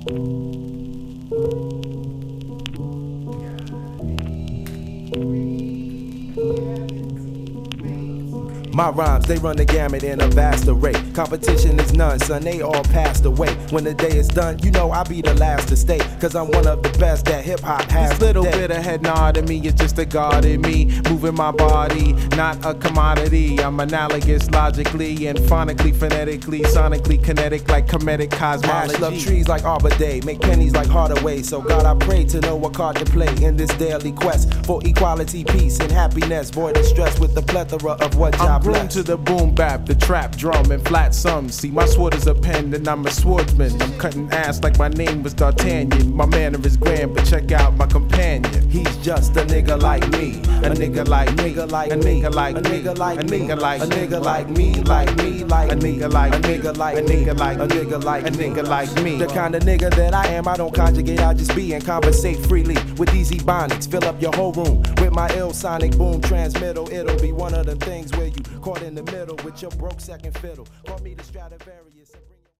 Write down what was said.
My rhymes, they run the gamut in a vast array. Competition is none, son, they all passed away. When the day is done, you know I'll be the last to stay, cause I'm one of the best that hip-hop has. This little bit of head nod in me is just a god in me, moving my body, not a commodity. I'm analogous logically and phonically, phonetically, sonically kinetic like comedic cosmology. Ash love trees like Arbor Day, make pennies like Hardaway. So God, I pray to know what card to play in this daily quest for equality, peace, and happiness. Void of stress with the plethora of what job. Groomed to the boom bap, the trap drum, and flat sums. See, my sword is a pen, and I'm a swordsman. I'm cutting ass like my name was D'Artagnan. My manner is grand, but check out my companion. He's just a nigga like me, a nigga like me, nigga like a me, nigga like a nigga like a me, nigga like a nigga like me, like me, like a nigga like a nigga like a nigga like a nigga like a nigga like me. The kind of nigga that I am, I don't conjugate, I just be and conversate freely with easy bonics. Fill up your whole room with my ill sonic boom transmittal. It'll be one of them things where you caught in the middle with your broke second fiddle. Call me the Stradivarius.